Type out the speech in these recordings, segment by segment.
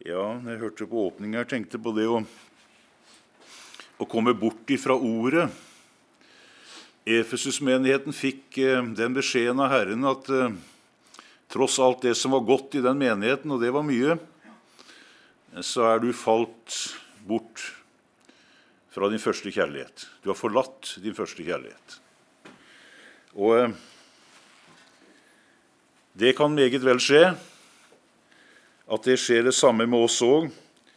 Ja, når jeg hørte på åpningen, jeg tenkte på det å komme bort ifra ordet. Efesus-menigheten fikk den beskjeden av Herren at tross alt det som var godt i den menigheten, og det var mye, så er du falt bort fra din første kjærlighet. Du har forlatt din første kjærlighet. Og det kan meget vel skje, at det skjer det samme med oss også.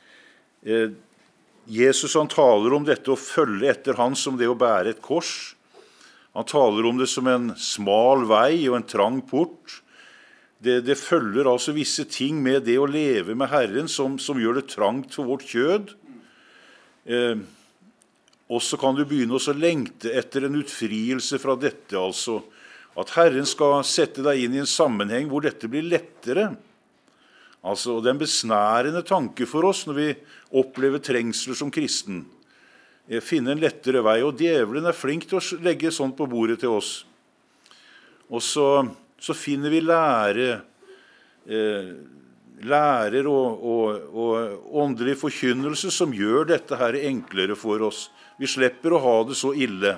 Jesus han taler om dette å følge etter han som det å bære et kors. Han taler om det som en smal vei og en trang port. Det følger altså visse ting med det å leve med Herren som gjør det trangt for vårt kjød. Og så kan du begynne å lengte etter en utfrielse fra dette, altså at Herren skal sette deg inn i en sammenheng hvor dette blir lettere. Altså, det er en besnærende tanke for oss når vi opplever trengsler som kristen. Finne en lettere vei, og djevelen er flink til å legge sånt på bordet til oss. Og så finner vi lærer og åndelig forkynnelse som gjør dette her enklere for oss. Vi slipper å ha det så ille.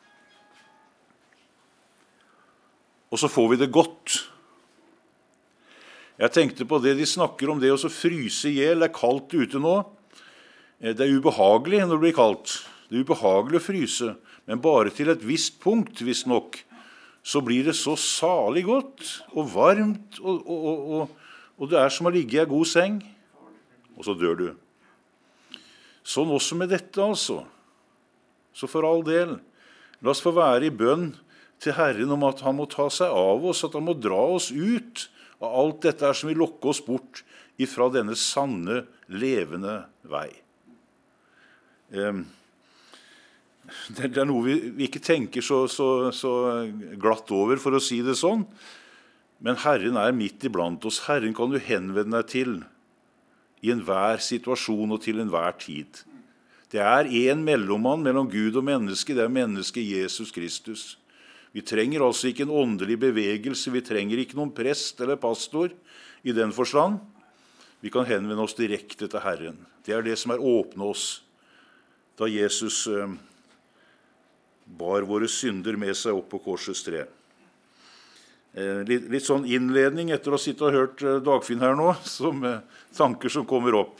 Og så får vi det godt. Jeg tenkte på det de snakker om, det å fryse ihjel. Det er kaldt ute nå. Det er ubehagelig når det blir kaldt. Det er ubehagelig å fryse, men bare til et visst punkt, visst nok, så blir det så salig godt og varmt, og det er som å ligge i en god seng, og så dør du. Sånn også med dette, altså. Så for all del, la oss få være i bønn til Herren om at han må ta seg av oss, at han må dra oss ut av alt dette som vil lokke oss bort ifra denne sanne, levende vei. Det er noe vi ikke tenker så glatt over, for å si det sånn. Men Herren er midt iblant oss. Herren kan du henvende deg til i enhver situasjon og til enhver tid. Det er en mellommann mellom Gud og menneske, det er mennesket Jesus Kristus. Vi trenger altså ikke en åndelig bevegelse, vi trenger ikke noen prest eller pastor i den forstand. Vi kan henvende oss direkte til Herren. Det er det som er åpnet oss da Jesus bar våre synder med seg opp på korsets tre. Litt sånn innledning etter å ha sittet og hørt Dagfinn her nå, som tanker som kommer opp.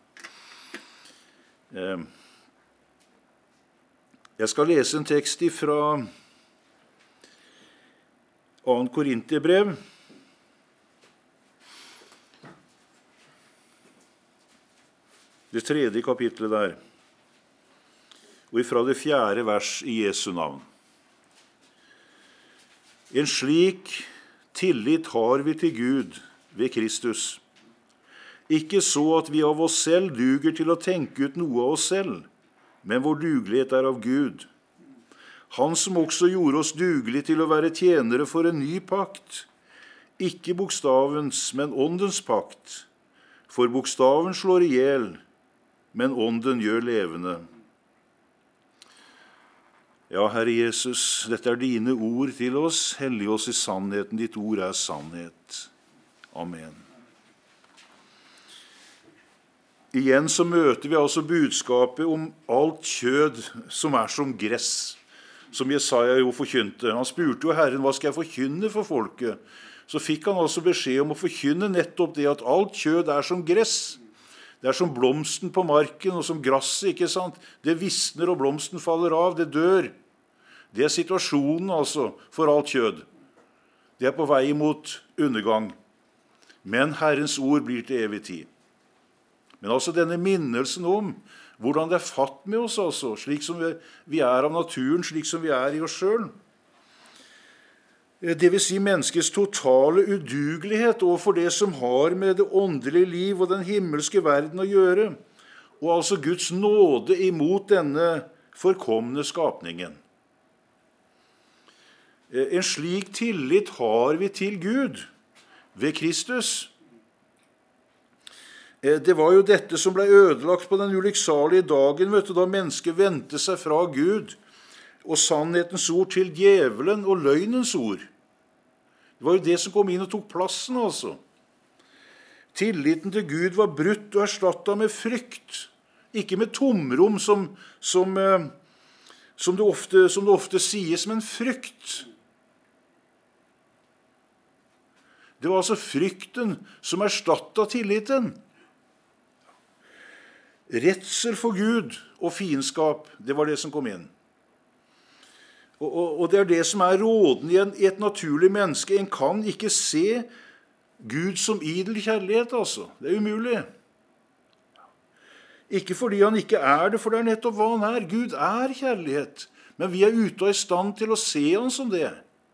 Jeg skal lese en tekst fra 2. Korinterbrev. Det 3. kapitlet der. Og ifra det 4. vers i Jesu navn. En slik tillit har vi til Gud ved Kristus. Ikke så at vi av oss selv duger til å tenke ut noe av oss selv, men vår dugelighet er av Gud. Han som også gjorde oss dugelige til å være tjenere for en ny pakt, ikke bokstavens, men åndens pakt. For bokstaven slår ihjel, men ånden gjør levende. Ja, Herre Jesus, dette er dine ord til oss. Hellig oss i sannheten. Ditt ord er sannhet. Amen. Igjen så møter vi altså budskapet om alt kjød som er som gress, som Jesaja jo forkynte. Han spurte jo Herren, hva skal jeg forkynne for folket? Så fikk han altså beskjed om å forkynne nettopp det at alt kjød er som gress. Det er som blomsten på marken og som gresset, ikke sant? Det visner og blomsten faller av, det dør. Det er situasjonen altså for alt kjød. Det er på vei mot undergang. Men Herrens ord blir til evig tid. Men altså denne minnelsen om hvordan det er fatt med oss, altså, slik som vi er av naturen, slik som vi er i oss selv. Det vil si menneskets totale udugelighet overfor det som har med det åndelige liv og den himmelske verden å gjøre, og altså Guds nåde imot denne forkomne skapningen. En slik tillit har vi til Gud ved Kristus. Det var jo dette som ble ødelagt på den ulykksalige dagen, da mennesket vendte seg fra Gud og sannhetens ord til djevelen og løgnens ord. Det var jo det som kom inn og tok plassen, altså. Tilliten til Gud var brutt og erstattet med frykt. Ikke med tomrom, som det ofte sies, men frykt. Det var altså frykten som erstattet tilliten. Redsel for Gud og fiendskap, det var det som kom inn. Og det er det som er rådende i et naturlig menneske. En kan ikke se Gud som idel kjærlighet, altså. Det er umulig. Ikke fordi han ikke er det, for det er nettopp hva han er. Gud er kjærlighet, men vi er ute av i stand til å se han som det.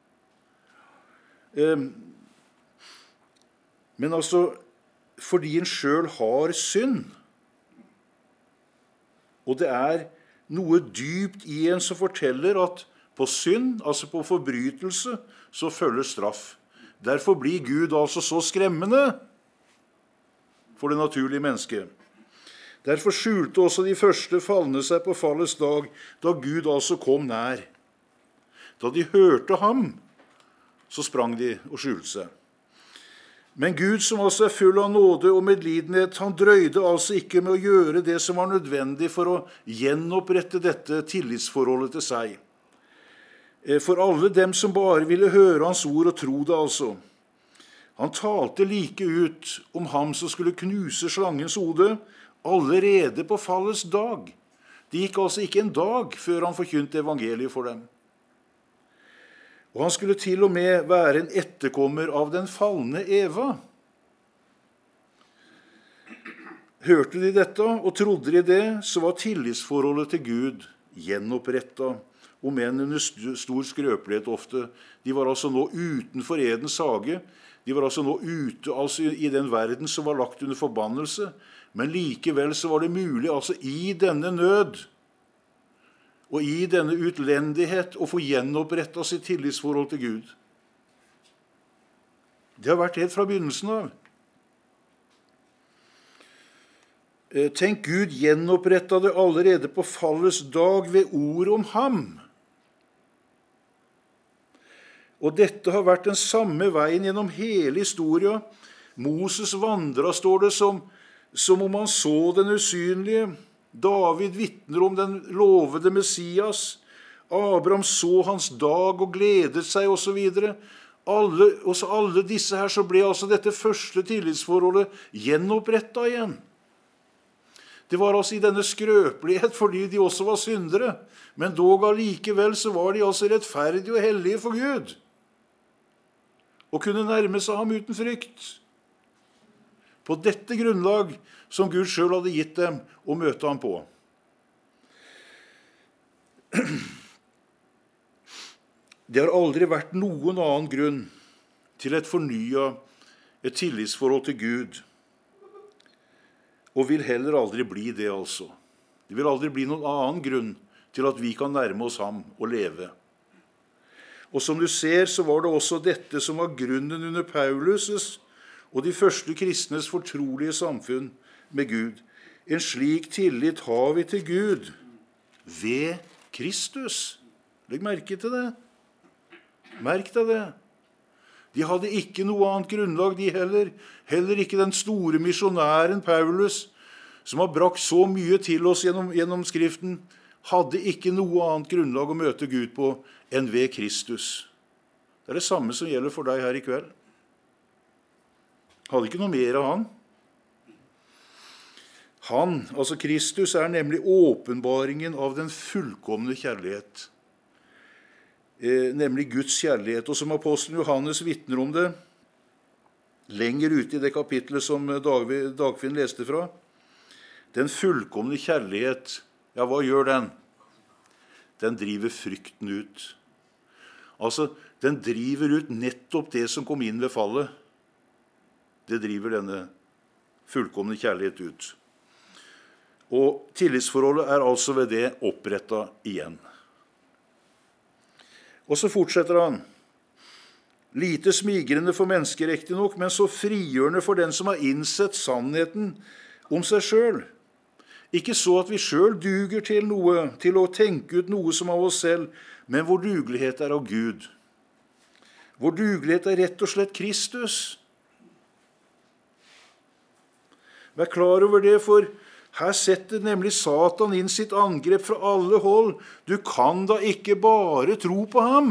Men altså, fordi en selv har synd, og det er noe dypt i en som forteller at på synd, altså på forbrytelse, så følger straff. Derfor blir Gud altså så skremmende for det naturlige mennesket. Derfor skjulte også de første falne seg på fallets dag, da Gud altså kom nær. Da de hørte ham, så sprang de og skjulte seg. Men Gud, som altså er full av nåde og medlidenhet, han drøyde altså ikke med å gjøre det som var nødvendig for å gjenopprette dette tillitsforholdet til seg. For alle dem som bare ville høre hans ord og tro det altså. Han talte like ut om ham som skulle knuse slangens hode, allerede på fallets dag. Det gikk altså ikke en dag før han forkynte evangeliet for dem. Og han skulle til og med være en etterkommer av den falne Eva. Hørte de dette, og trodde de det, så var tillitsforholdet til Gud gjenopprettet, om enn under stor skrøpelighet ofte. De var altså nå utenfor Edens hage. De var altså nå ute i den verden som var lagt under forbannelse. Men likevel så var det mulig, altså i denne nød, og i denne utlendighet å få gjenopprettet sitt tillitsforhold til Gud. Det har vært helt fra begynnelsen av. Tenk, Gud gjenopprettet det allerede på fallets dag ved ord om ham. Og dette har vært den samme veien gjennom hele historien. Moses vandret, står det, som om han så den usynlige. David vitner om den lovede Messias. Abraham så hans dag og gledet seg, og så videre. Alle disse her, så ble altså dette første tillitsforholdet gjenopprettet igjen. Det var altså i denne skrøpelighet fordi de også var syndere, men dog allikevel så var de altså rettferdige og hellige for Gud, og kunne nærme seg ham uten frykt. På dette grunnlag som Gud selv hadde gitt dem å møte ham på. Det har aldri vært noen annen grunn til et tillitsforhold til Gud, og vil heller aldri bli det altså. Det vil aldri bli noen annen grunn til at vi kan nærme oss ham og leve. Og som du ser, så var det også dette som var grunnen under Paulus' og de første kristnes fortrolige samfunn med Gud. En slik tillit har vi til Gud ved Kristus. Legg merke til det. Merk deg det. De hadde ikke noe annet grunnlag, de heller. Heller ikke den store misjonæren Paulus, som har brakt så mye til oss gjennom Skriften, hadde ikke noe annet grunnlag å møte Gud på enn ved Kristus. Det er det samme som gjelder for deg her i kveld. Hadde ikke noe mer av han. Han, altså Kristus, er nemlig åpenbaringen av den fullkomne kjærlighet. Nemlig Guds kjærlighet. Og som apostelen Johannes vitner om det, lenger ute i det kapitlet som Dagfinn leste fra, den fullkomne kjærlighet, ja, hva gjør den? Den driver frykten ut. Altså, den driver ut nettopp det som kom inn ved fallet. Det driver denne fullkomne kjærlighet ut. Og tillitsforholdet er altså ved det opprettet igjen. Og så fortsetter han. Lite smigrende for mennesker riktignok, men så frigjørende for den som har innsett sannheten om seg selv. Ikke så at vi selv duger til noe, til å tenke ut noe som av oss selv, men vår dugelighet er av Gud. Vår dugelighet er rett og slett Kristus. Vær klar over det, for her setter nemlig Satan inn sitt angrep fra alle hold. Du kan da ikke bare tro på ham.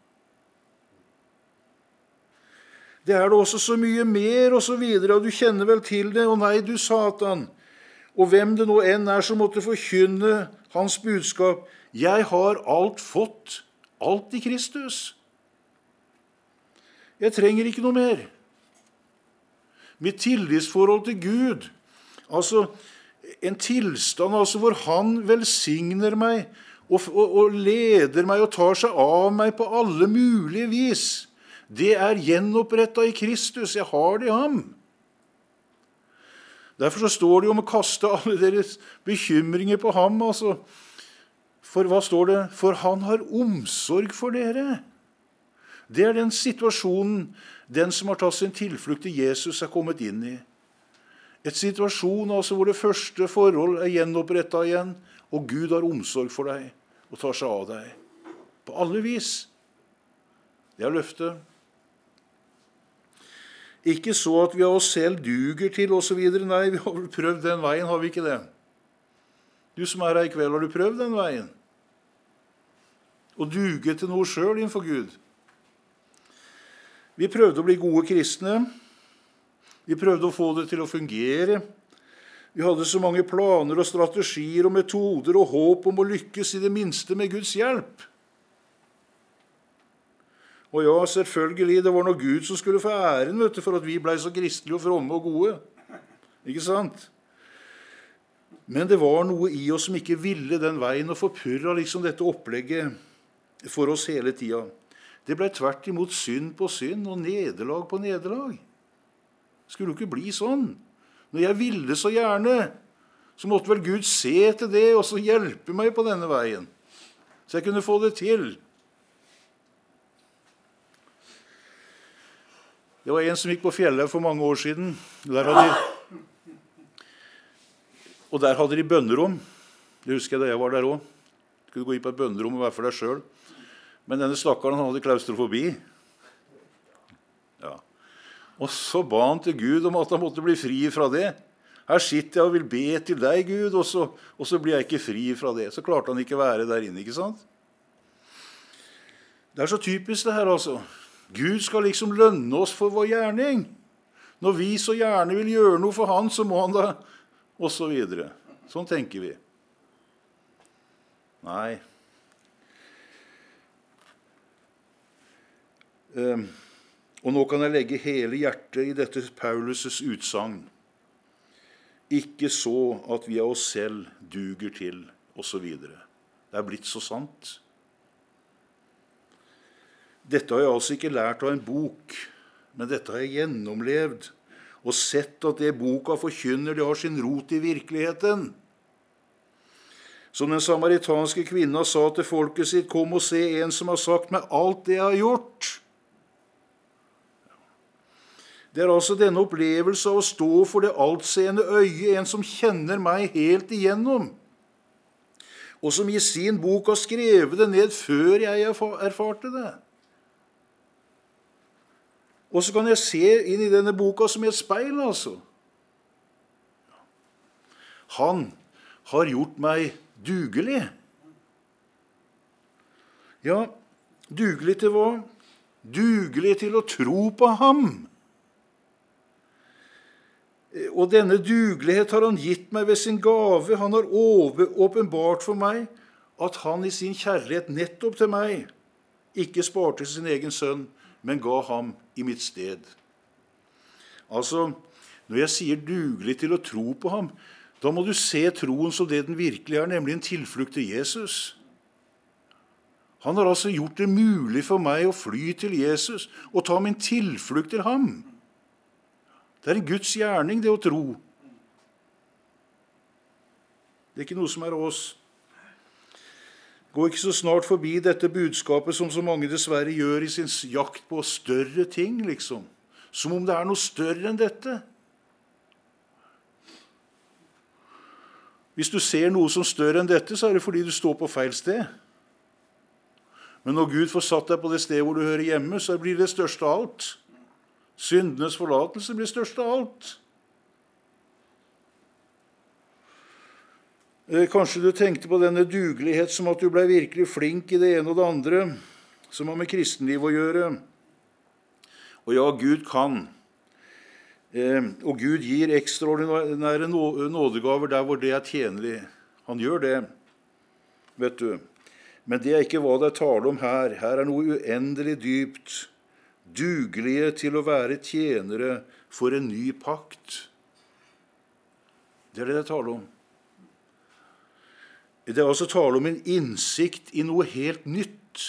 Det er da også så mye mer, og så videre, og du kjenner vel til det. Og nei, du Satan, og hvem det nå enn er som måtte forkynne hans budskap, jeg har alt fått, alt i Kristus. Jeg trenger ikke noe mer. Mitt tillitsforhold til Gud, altså en tilstand hvor han velsigner meg og leder meg og tar seg av meg på alle mulige vis, det er gjenopprettet i Kristus. Jeg har det i ham. Derfor så står det om å kaste alle deres bekymringer på ham. Altså. For hva står det? For han har omsorg for dere. Det er den situasjonen den som har tatt sin tilflukt til Jesus er kommet inn i. Et situasjon hvor det første forhold er gjenopprettet igjen, og Gud har omsorg for deg og tar seg av deg. På alle vis. Det er løftet. Ikke så at vi av oss selv duger til, og så videre. Nei, vi har vel prøvd den veien, har vi ikke det? Du som er her i kveld, har du prøvd den veien? Og duge til noe selv innenfor Gud? Vi prøvde å bli gode kristne. Vi prøvde å få det til å fungere. Vi hadde så mange planer og strategier og metoder og håp om å lykkes i det minste med Guds hjelp. Og ja, selvfølgelig, det var nå Gud som skulle få æren, for at vi ble så kristelige og fromme og gode. Ikke sant? Men det var noe i oss som ikke ville den veien, og forpurra liksom dette opplegget for oss hele tida. Det ble tvert imot synd på synd og nederlag på nederlag. Skulle jo ikke bli sånn. Når jeg ville så gjerne, så måtte vel Gud se til det og så hjelpe meg på denne veien, så jeg kunne få det til. Det var en som gikk på fjellet for mange år siden. Og der hadde de bønnerom. Det husker jeg da jeg var der også. Du kunne gå inn på et bønnerom og være for deg selv. Men denne stakkaren hadde klaustrofobi. Ja. Og så ba han til Gud om at han måtte bli fri fra det. Her sitter jeg og vil be til deg, Gud, og så blir jeg ikke fri fra det. Så klarte han ikke være der inne, ikke sant? Det er så typisk det her, altså. Gud skal liksom lønne oss for vår gjerning. Når vi så gjerne vil gjøre noe for han, så må han da, og så videre. Sånn tenker vi. Nei. Og nå kan jeg legge hele hjertet i dette Paulus' utsagn. Ikke så at vi av oss selv duger til, og så videre. Det er blitt så sant. Dette har jeg altså ikke lært av en bok, men dette har jeg gjennomlevd og sett at det boka forkynner, det har sin rot i virkeligheten. Som den samaritanske kvinna sa til folket sitt, kom og se en som har sagt meg alt det jeg har gjort. Det er altså denne opplevelse av å stå for det altseende øye, en som kjenner meg helt igjennom, og som i sin bok har skrevet det ned før jeg erfarte det. Og så kan jeg se inn i denne boka som i et speil, altså. Han har gjort meg dugelig. Ja, dugelig til hva? Dugelig til å tro på ham. Og denne dugelighet har han gitt meg ved sin gave. Han har åpenbart for meg at han i sin kjærlighet nettopp til meg ikke sparte sin egen sønn, men ga ham i mitt sted. Altså, når jeg sier dugelig til å tro på ham, da må du se troen som det den virkelig er, nemlig en tilflukt til Jesus. Han har altså gjort det mulig for meg å fly til Jesus og ta min tilflukt til ham. Det er en Guds gjerning, det å tro. Det er ikke noe som er av oss. Gå ikke så snart forbi dette budskapet som så mange dessverre gjør i sin jakt på større ting, liksom. Som om det er noe større enn dette. Hvis du ser noe som større enn dette, så er det fordi du står på feil sted. Men når Gud får satt deg på det stedet hvor du hører hjemme, så blir det største av alt. Syndenes forlatelse blir størst av alt. Kanskje du tenkte på denne dugelighet som at du ble virkelig flink i det ene og det andre, som har med kristenliv å gjøre. Og ja, Gud kan. Og Gud gir ekstraordinære nådegaver der hvor det er tjenlig. Han gjør det, vet du. Men det er ikke hva det er tale om her. Her er noe uendelig dypt. Dugelige til å være tjenere for en ny pakt. Det er det tale om. Det er altså tale om en innsikt i noe helt nytt,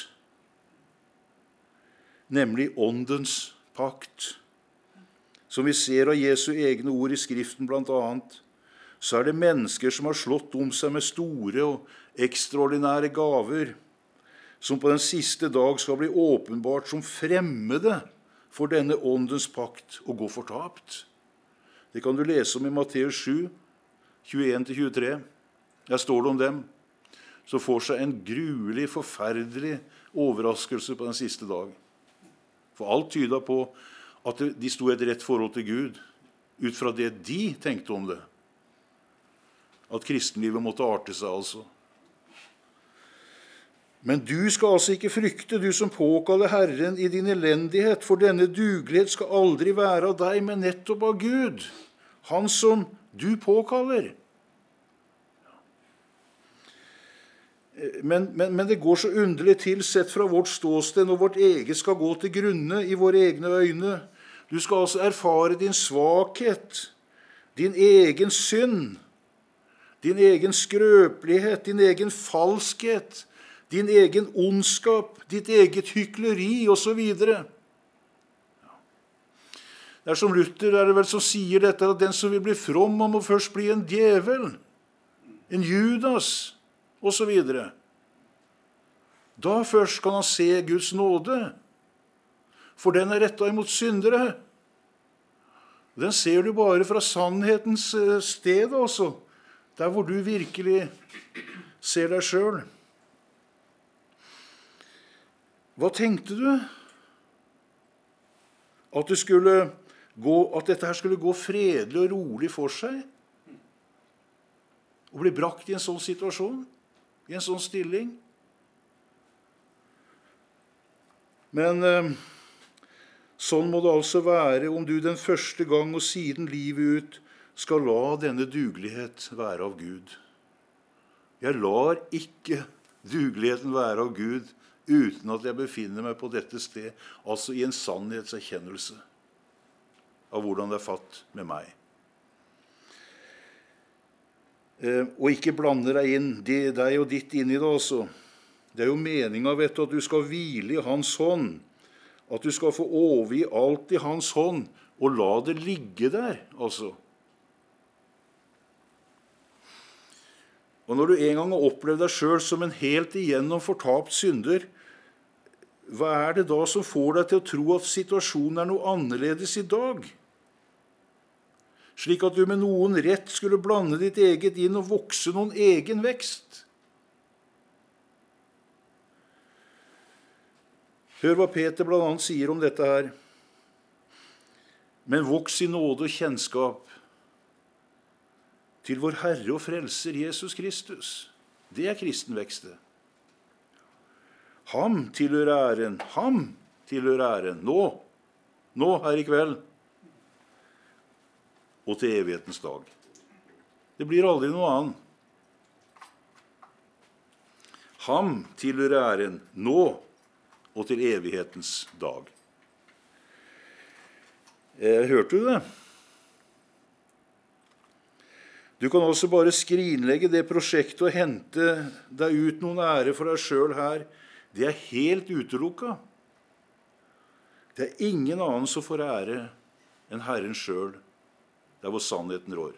nemlig åndens pakt. Som vi ser av Jesu egne ord i Skriften blant annet, så er det mennesker som har slått om seg med store og ekstraordinære gaver, som på den siste dag skal bli åpenbart som fremmede for denne åndens pakt og gå fortapt. Det kan du lese om i Matteus 7, 21-23. Der står det om dem, som får seg en gruelig, forferdelig overraskelse på den siste dag. For alt tyder på at de sto i et rett forhold til Gud, ut fra det de tenkte om det. At kristenlivet måtte arte seg altså. Men du skal altså ikke frykte, du som påkaller Herren i din elendighet, for denne dugelighet skal aldri være av deg, men nettopp av Gud, han som du påkaller. Men det går så underlig til, sett fra vårt ståsted, når vårt eget skal gå til grunne i våre egne øyne. Du skal altså erfare din svakhet, din egen synd, din egen skrøpelighet, din egen falskhet, din egen ondskap, ditt eget hykleri, osv. Det er som Luther, er det vel som sier dette, at den som vil bli from, han må først bli en djevel, en Judas, og så videre. Da først kan han se Guds nåde, for den er rettet imot syndere. Den ser du bare fra sannhetens sted også, der hvor du virkelig ser deg selv. Hva tenkte du? At dette her skulle gå fredelig og rolig for seg? Og bli brakt i en sånn situasjon? I en sånn stilling. Men sånn må det altså være om du den første gang og siden livet ut skal la denne dugelighet være av Gud. Jeg lar ikke dugeligheten være av Gud uten at jeg befinner meg på dette sted, altså i en sannhetserkjennelse av hvordan det er fatt med meg. Og ikke blande deg inn, deg og ditt inn i det også. Det er jo meningen, vet du, at du skal hvile i hans hånd, at du skal få overgi alt i hans hånd, og la det ligge der, altså. Og når du en gang har opplevd deg selv som en helt igjennom fortapt synder, hva er det da som får deg til å tro at situasjonen er noe annerledes i dag? Slik at du med noen rett skulle blande ditt eget inn og vokse noen egen vekst. Hør hva Peter blant annet sier om dette her. Men voks i nåde og kjennskap til vår Herre og Frelser Jesus Kristus. Det er kristenvekste. Ham tilhører æren, nå her i kveld, og til evighetens dag. Det blir aldri noe annet. Ham tilhører æren nå og til evighetens dag. Hørte du det? Du kan også bare skrinlegge det prosjektet og hente deg ut noen ære for deg selv her. Det er helt utelukket. Det er ingen annen som får ære enn Herren selv, der hvor sannheten rår.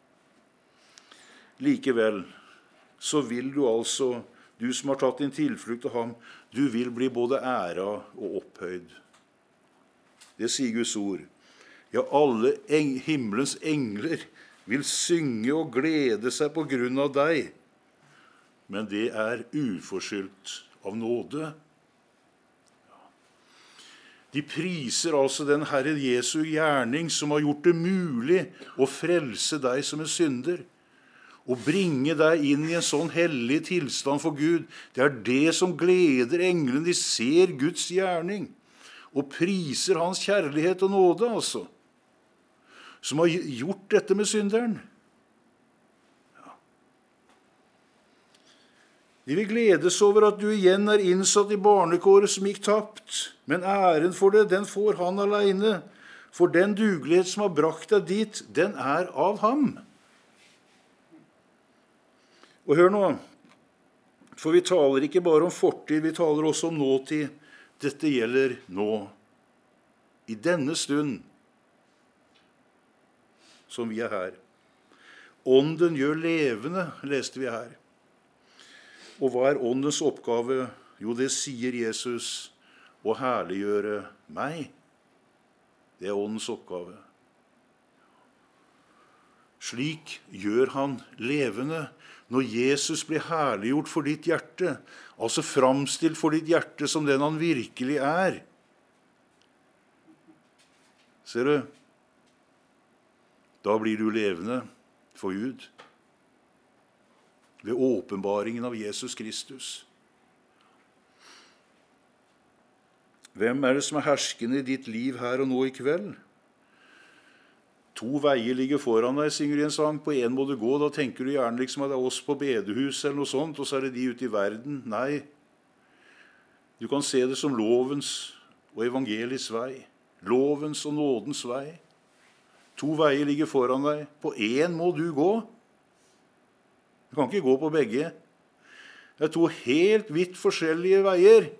Likevel så vil du altså, du som har tatt din tilflukt til ham, du vil bli både æra og opphøyd. Det sier Guds ord. Ja, alle himmelens engler vil synge og glede seg på grunn av deg, men det er uforskyldt av nåde. De priser altså den Herre Jesu gjerning som har gjort det mulig å frelse deg som en synder. Å bringe deg inn i en sånn hellig tilstand for Gud, det er det som gleder englene. De ser Guds gjerning og priser hans kjærlighet og nåde, altså, som har gjort dette med synderen. Ja. De vil gledes over at du igjen er innsatt i barnekåret som gikk tapt, men æren for det, den får han alene, for den dugelighet som har brakt deg dit, den er av ham. Og hør nå, for vi taler ikke bare om fortid, vi taler også om nåtid. Dette gjelder nå, i denne stund, som vi er her. Ånden gjør levende, leste vi her. Og hva er åndens oppgave? Jo, det sier Jesus, å herliggjøre meg. Det er åndens oppgave. Slik gjør han levende. Når Jesus blir herliggjort for ditt hjerte, altså framstilt for ditt hjerte som den han virkelig er. Ser du? Da blir du levende for Gud. Ved åpenbaringen av Jesus Kristus. Hvem er det som er herskende i ditt liv her og nå i kveld? 2 veier ligger foran deg, synger i en sang. På en må du gå. Da tenker du gjerne liksom at det er oss på bedehus eller noe sånt, og så er det de ute i verden. Nei, du kan se det som lovens og evangeliets vei. Lovens og nådens vei. 2 veier ligger foran deg. På en må du gå. Du kan ikke gå på begge. Det er 2 helt vidt forskjellige veier.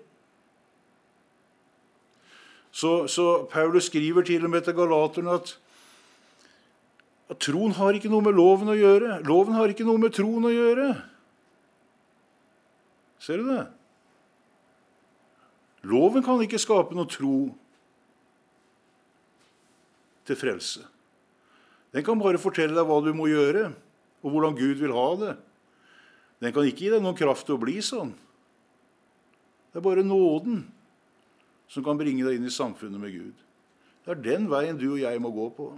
Så Paulus skriver til og med til Galaterne at troen har ikke noe med loven å gjøre. Loven har ikke noe med troen å gjøre. Ser du det? Loven kan ikke skape noe tro til frelse. Den kan bare fortelle deg hva du må gjøre, og hvordan Gud vil ha det. Den kan ikke gi deg noen kraft til å bli sånn. Det er bare nåden som kan bringe deg inn i samfunnet med Gud. Det er den veien du og jeg må gå på.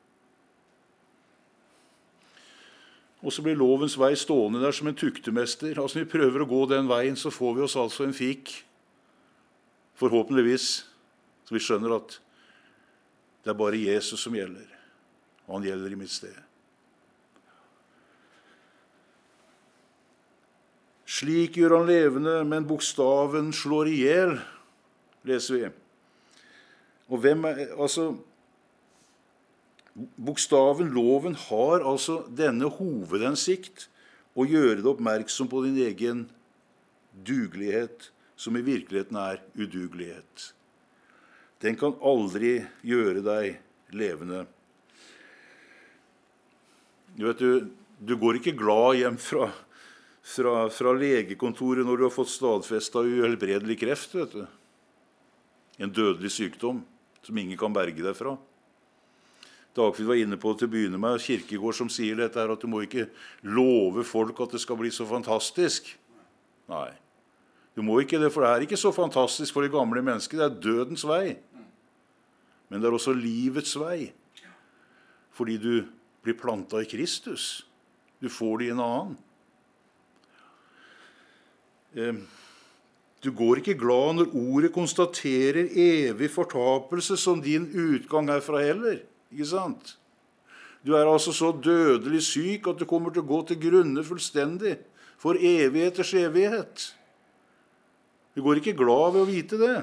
Og så blir lovens vei stående der som en tuktemester. Altså når vi prøver å gå den veien, så får vi oss altså en fik. Forhåpentligvis. Så vi skjønner at det er bare Jesus som gjelder. Og han gjelder i mitt sted. Slik gjør han levende, men bokstaven slår ihjel, leser vi. Og bokstaven, loven, har altså denne hovedhensikt å gjøre det oppmerksom på din egen dugelighet, som i virkeligheten er udugelighet. Den kan aldri gjøre deg levende. Du går ikke glad hjem fra legekontoret når du har fått stadfestet uhelbredelig kreft, vet du. En dødelig sykdom som ingen kan berge deg fra. Dagfrid var inne på det til å begynne med, Kirkegård som sier dette her, at du må ikke love folk at det skal bli så fantastisk. Nei, du må ikke det, for det er ikke så fantastisk for de gamle mennesker. Det er dødens vei. Men det er også livets vei. Fordi du blir plantet i Kristus. Du får det i en annen. Du går ikke glad når ordet konstaterer evig fortapelse som din utgang herfra heller. Ikke sant? Du er altså så dødelig syk at du kommer til å gå til grunne fullstendig for evigheters evighet. Du går ikke glad ved å vite det.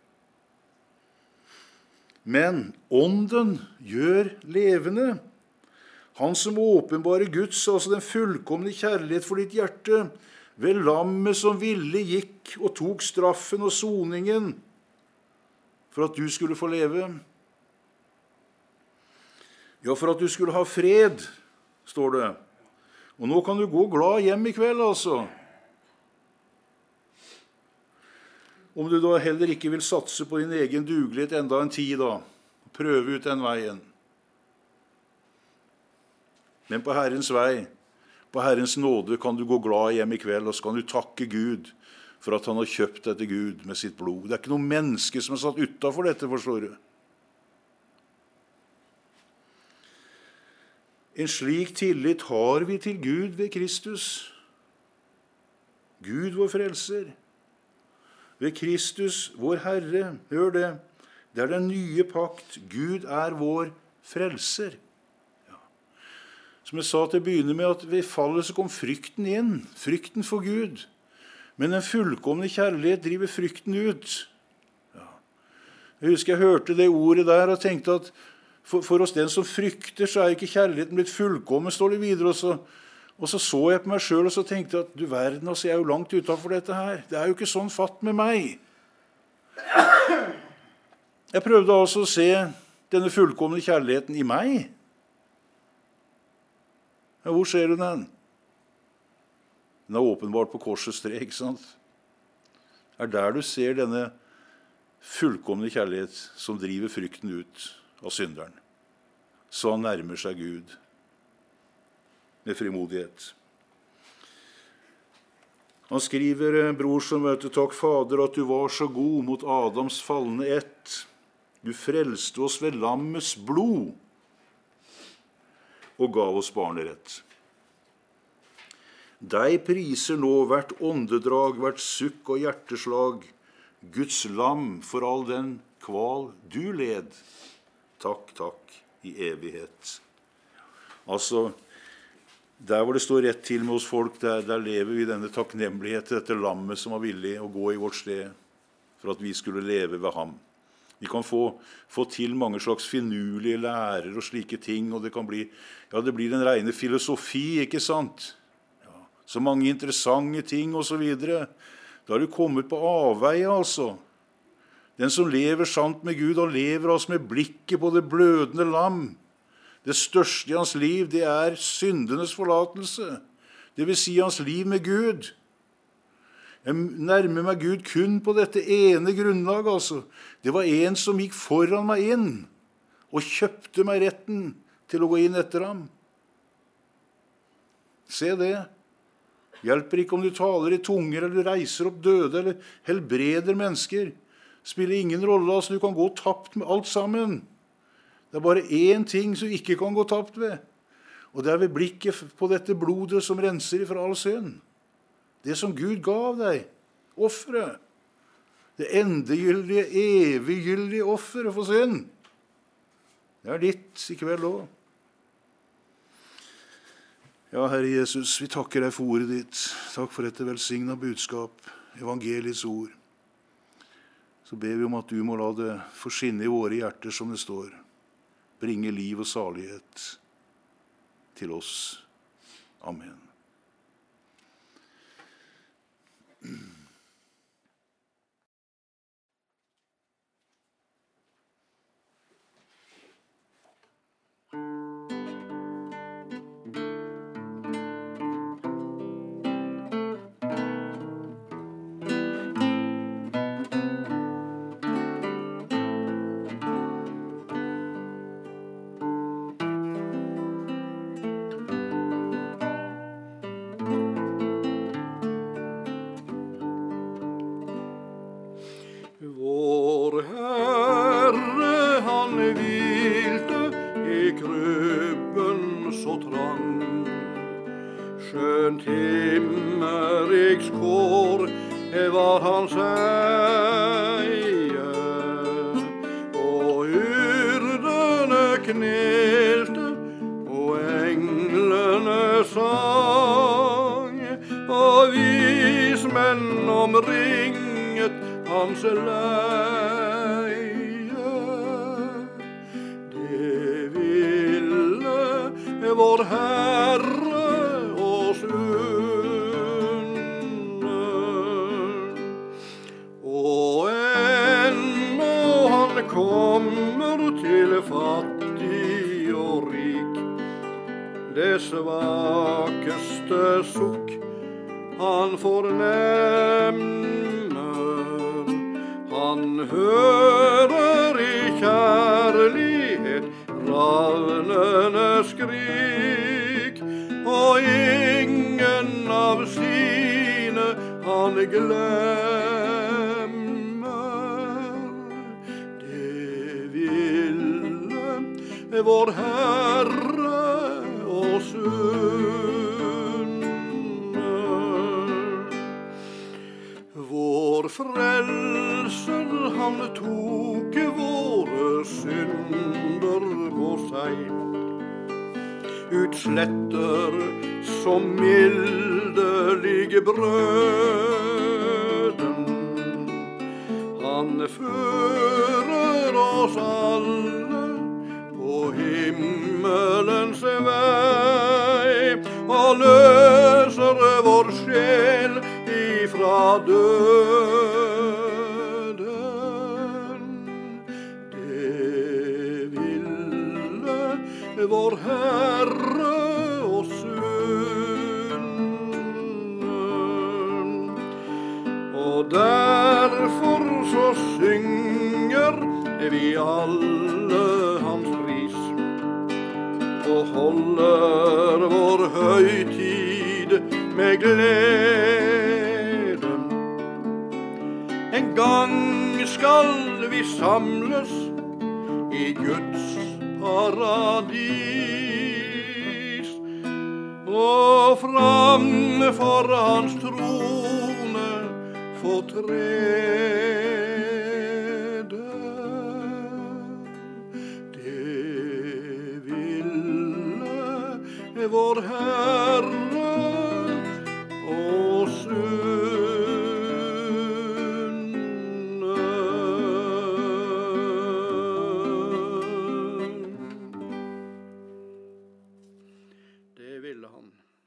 Men ånden gjør levende. Han som åpenbarer Guds, altså den fullkomne kjærlighet for ditt hjerte, ved lammet som villig gikk og tok straffen og soningen for at du skulle få leve. Ja, for at du skulle ha fred, står det. Og nå kan du gå glad hjem i kveld, altså. Om du da heller ikke vil satse på din egen dugelighet enda en tid, da. Prøve ut den veien. Men på Herrens vei, på Herrens nåde, kan du gå glad hjem i kveld, og så kan du takke Gud for at han har kjøpt deg til Gud med sitt blod. Det er ikke noe menneske som er satt utenfor dette, forstår du. En slik tillit har vi til Gud ved Kristus. Gud vår frelser. Ved Kristus vår Herre. Hør det. Det er den nye pakt. Gud er vår frelser. Ja. Som jeg sa til å begynne med, at ved fallet så kom frykten inn. Frykten for Gud. Men den fullkomne kjærlighet driver frykten ut. Ja. Jeg husker jeg hørte det ordet der og tenkte at for oss den som frykter, så er ikke kjærligheten blitt fullkommen, står det videre. Og så jeg på meg selv, og så tenkte jeg at du verden, altså, jeg er jo langt utenfor dette her. Det er jo ikke sånn fatt med meg. Jeg prøvde altså å se denne fullkomne kjærligheten i meg. Ja, hvor ser du den? Den er åpenbart på korsets tre, ikke sant? Det er der du ser denne fullkomne kjærlighet som driver frykten ut av synderen. Så han nærmer seg Gud med frimodighet. Han skriver, bror som møter, takk Fader at du var så god mot Adams falne ett. Du frelste oss ved lammets blod og gav oss barnerett. Deg priser nå hvert åndedrag, hvert sukk og hjerteslag, Guds lam for all den kval du led. Takk, takk, i evighet. Altså, der hvor det står rett til med oss folk, der lever vi denne takknemlighet til dette lammet som var villig å gå i vårt sted for at vi skulle leve ved ham. Vi kan få til mange slags finurlige lærer og slike ting, og det kan bli, ja, det blir den rene filosofi, ikke sant? Ja, så mange interessante ting og så videre. Da har du kommet på avveie, altså. Den som lever sant med Gud, han lever altså med blikket på det blødende lam. Det største i hans liv, det er syndenes forlatelse. Det vil si hans liv med Gud. Jeg nærmer meg Gud kun på dette ene grunnlag, altså. Det var en som gikk foran meg inn og kjøpte meg retten til å gå inn etter ham. Se det. Hjelper ikke om du taler i tunger, eller reiser opp døde, eller helbreder mennesker. Spiller ingen rolle, altså du kan gå tapt med alt sammen. Det er bare én ting som ikke kan gå tapt ved, og det er ved blikket på dette blodet som renser ifra all synd. Det som Gud gav deg, offeret. Det endegyldige, eviggyldige offeret for synd. Det er ditt i kveld også. Ja, Herre Jesus, vi takker deg for ordet ditt. Takk for dette velsignet budskap, evangeliets ord. Så ber vi om at du må la det forskinne i våre hjerter som det står. Bringe liv og salighet til oss. Amen. Vår Herre utsletter som mildelige brøden. Han fører oss alle på himmelens vei og løser vår sjel ifra døden. Det ville vår Herre oss unne, og derfor så synger vi alle hans pris og holder vår høytid med glede. En gang skal vi samles i Guds paradis og framfor hans trone få trede. Det ville vår Herre oss unne. Det ville han.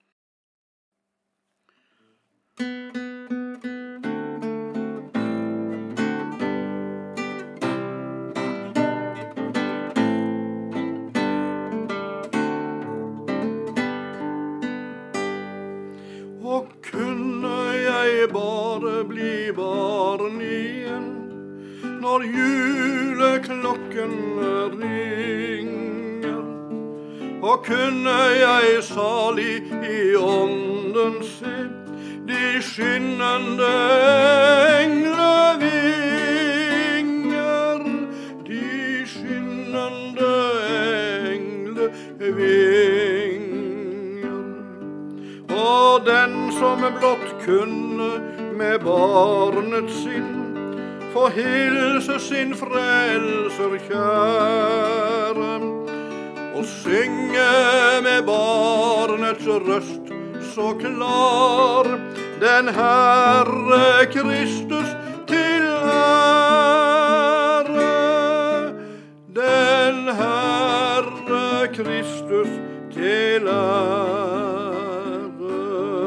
Og kunne jeg bare bli barn igjen når juleklokken ringer, og kunne jeg salig i ånden se de skinnende englevinger, de skinnende englevinger. Og den som blott kunne med barnet sin få hilse sin frelser kjære, og synge med barnets røst så klar den Herre Kristus til ære, den Herre Kristus til ære.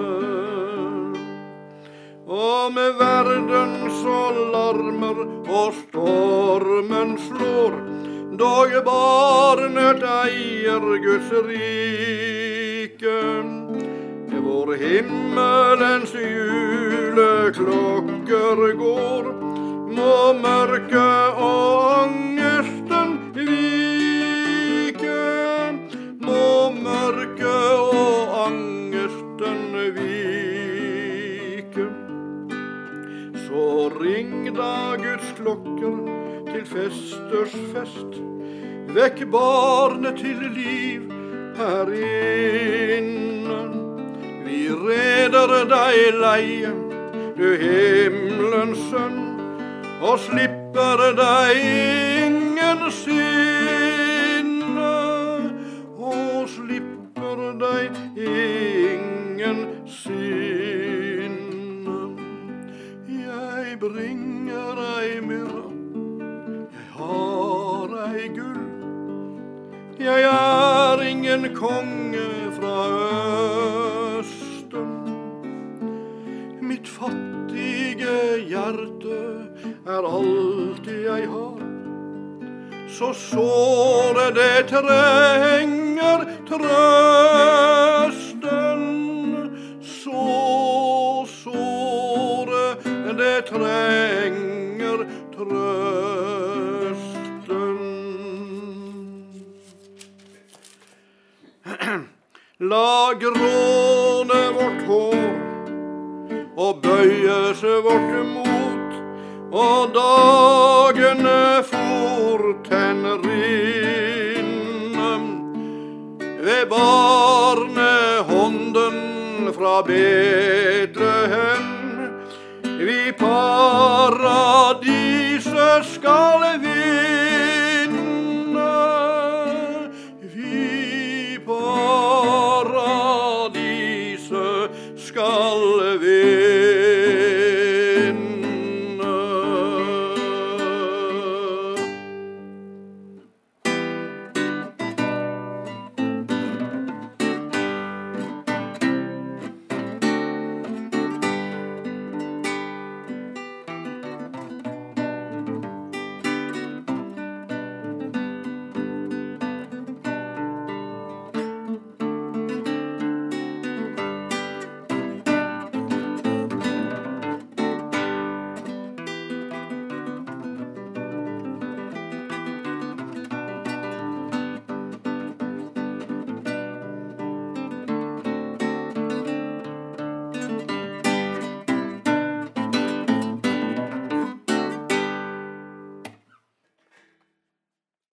Om verden så larmer og stormen slår, dog barnet eier Guds rike. Hvor himmelens juleklokker går, må mørket og angsten vike. Må mørket og angsten vike. Så ring da Guds klokker til festers fest. Vekk barnet til liv her inne. Vi reder deg leie, du himmelens sønn, og slipper deg ingen sinne, og slipper deg ingen sinne. Jeg bringer ei myrra, jeg har ei gull, jeg er ingen konge fra Østen. Mitt fattige hjerte er alt jeg har, så såre det trenger trøsten, så såre det trenger trøsten. La gråne vårt hår og bøyes vårt mot, og dagene fort hen rinne. Ved barnehånden fra Betlehem, vi paradiset skal vinne.